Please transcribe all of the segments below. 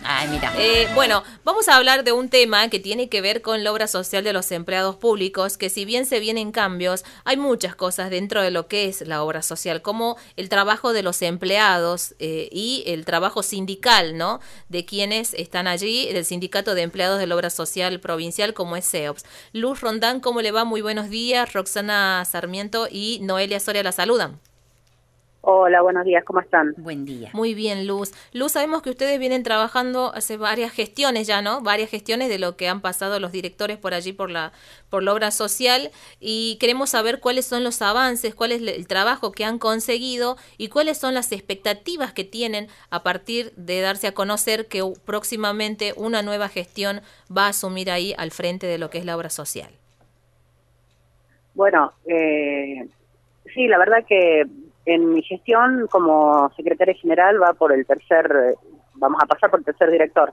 Ay, mira. Bueno, vamos a hablar de un tema que tiene que ver con la obra social de los empleados públicos, que si bien se vienen cambios, hay muchas cosas dentro de lo que es la obra social, como el trabajo de los empleados y el trabajo sindical, ¿no? De quienes están allí, del Sindicato de Empleados de la Obra Social Provincial, como es SEOPS. Luz Rondán, ¿cómo le va? Muy buenos días. Roxana Sarmiento y Noelia Soria la saludan. Hola, buenos días, ¿cómo están? Buen día. Muy bien, Luz. Luz, sabemos que ustedes vienen trabajando hace varias gestiones ya, ¿no? Varias gestiones de lo que han pasado los directores por allí por la obra social y queremos saber cuáles son los avances, cuál es el trabajo que han conseguido y cuáles son las expectativas que tienen a partir de darse a conocer que próximamente una nueva gestión va a asumir ahí al frente de lo que es la obra social. Bueno, sí, la verdad que en mi gestión como secretaria general vamos a pasar por el tercer director.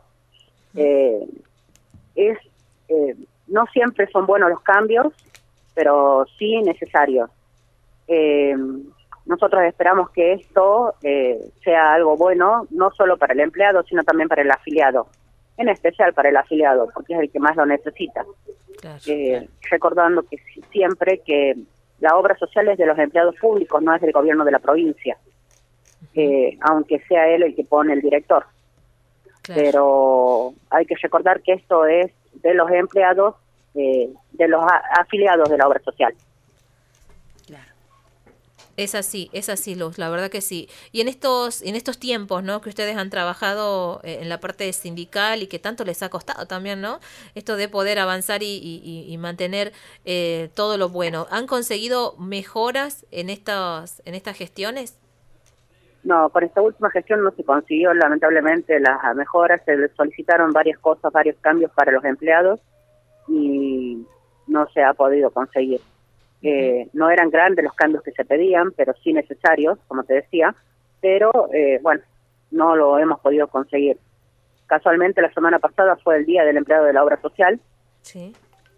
Es no siempre son buenos los cambios, pero sí necesarios. Nosotros esperamos que esto sea algo bueno, no solo para el empleado, sino también para el afiliado, en especial para el afiliado, porque es el que más lo necesita. Claro. Recordando que siempre que la obra social es de los empleados públicos, no es del gobierno de la provincia, aunque sea él el que pone el director. Claro. Pero hay que recordar que esto es de los empleados, de los afiliados de la obra social. Es así, Luz, la verdad que sí. Y en estos tiempos, ¿no? Que ustedes han trabajado en la parte sindical y que tanto les ha costado también, ¿no? Esto de poder avanzar y mantener todo lo bueno. ¿Han conseguido mejoras en estas gestiones? No, con esta última gestión no se consiguió lamentablemente las mejoras. Se solicitaron varias cosas, varios cambios para los empleados y no se ha podido conseguir. No eran grandes los cambios que se pedían, pero sí necesarios, como te decía, pero bueno, no lo hemos podido conseguir. Casualmente la semana pasada fue el Día del Empleado de la Obra Social. Sí.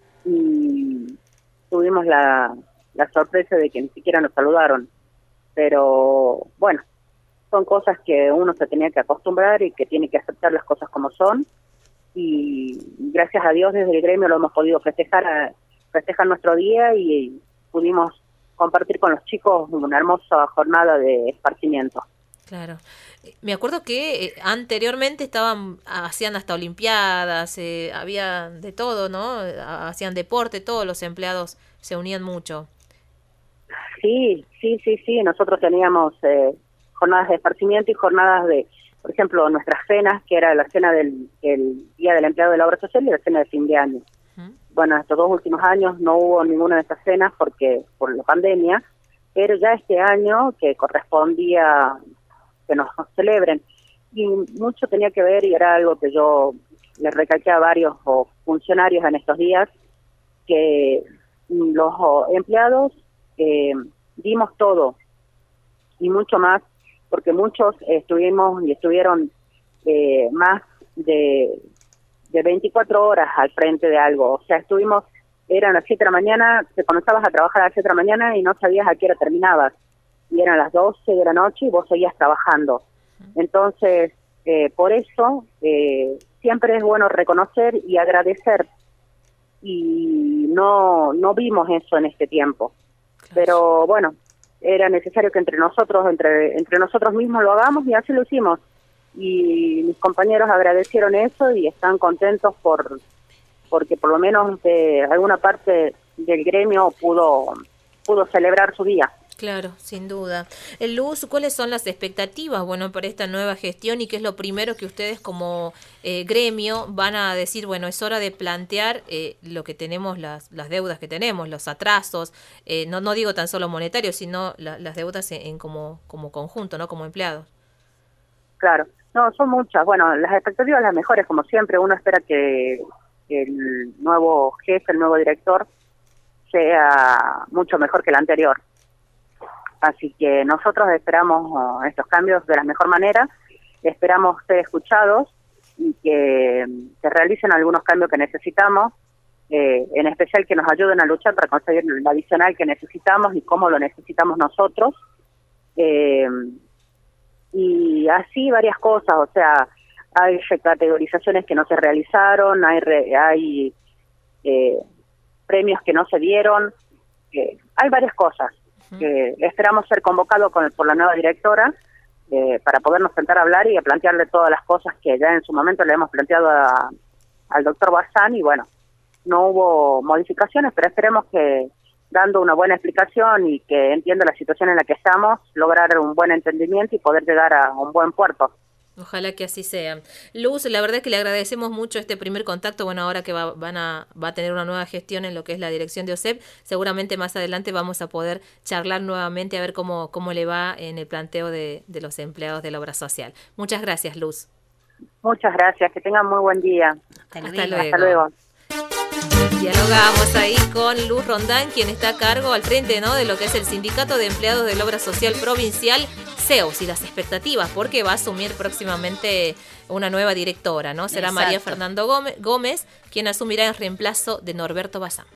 Y tuvimos la sorpresa de que ni siquiera nos saludaron, pero bueno, son cosas que uno se tenía que acostumbrar y que tiene que aceptar las cosas como son, y gracias a Dios desde el gremio lo hemos podido festejar nuestro día y pudimos compartir con los chicos una hermosa jornada de esparcimiento. Claro. Me acuerdo que anteriormente hacían hasta olimpiadas, había de todo, ¿no? Hacían deporte, todos los empleados se unían mucho. Sí. Nosotros teníamos jornadas de esparcimiento y jornadas de, por ejemplo, nuestras cenas, que era la cena del Día del Empleado de la Obra Social y la cena de fin de año. Bueno, estos 2 últimos años no hubo ninguna de estas cenas por la pandemia, pero ya este año que correspondía que nos celebren, y mucho tenía que ver, y era algo que yo le recalqué a varios funcionarios en estos días, que los empleados dimos todo y mucho más, porque muchos estuvieron más de 24 horas al frente de algo. O sea, eran las 7 de la mañana, te comenzabas a trabajar a las 7 de la mañana y no sabías a qué hora terminabas. Y eran las 12 de la noche y vos seguías trabajando. Entonces, por eso, siempre es bueno reconocer y agradecer. Y no vimos eso en este tiempo. Pero bueno, era necesario que entre nosotros mismos lo hagamos, y así lo hicimos. Y mis compañeros agradecieron eso y están contentos porque por lo menos de alguna parte del gremio pudo celebrar su día. Claro, sin duda. Luz, ¿cuáles son las expectativas, bueno, para esta nueva gestión y qué es lo primero que ustedes como gremio van a decir, bueno, es hora de plantear lo que tenemos, las deudas que tenemos, los atrasos, no digo tan solo monetarios, sino las deudas como conjunto, ¿no? Como empleados. Claro, no, son muchas. Bueno, las expectativas las mejores, como siempre. Uno espera que el nuevo jefe, el nuevo director, sea mucho mejor que el anterior. Así que nosotros esperamos estos cambios de la mejor manera, esperamos ser escuchados y que se realicen algunos cambios que necesitamos, en especial que nos ayuden a luchar para conseguir el adicional que necesitamos y cómo lo necesitamos nosotros. Y así varias cosas, o sea, hay recategorizaciones que no se realizaron, hay premios que no se dieron, hay varias cosas. Esperamos ser convocados por la nueva directora para podernos sentar a hablar y a plantearle todas las cosas que ya en su momento le hemos planteado al doctor Bazán, y bueno, no hubo modificaciones, pero esperemos que dando una buena explicación y que entienda la situación en la que estamos, lograr un buen entendimiento y poder llegar a un buen puerto. Ojalá que así sea. Luz, la verdad es que le agradecemos mucho este primer contacto. Bueno, ahora que va a tener una nueva gestión en lo que es la dirección de OSEP, seguramente más adelante vamos a poder charlar nuevamente a ver cómo le va en el planteo de los empleados de la obra social. Muchas gracias, Luz. Muchas gracias, que tengan muy buen día. Hasta luego. Hasta luego. Dialogamos ahí con Luz Rondán, quien está a cargo al frente, ¿no?, de lo que es el Sindicato de Empleados de la Obra Social Provincial, SEOS, y las expectativas, porque va a asumir próximamente una nueva directora, ¿no? Será María Fernando Gómez, quien asumirá en reemplazo de Norberto Bazán.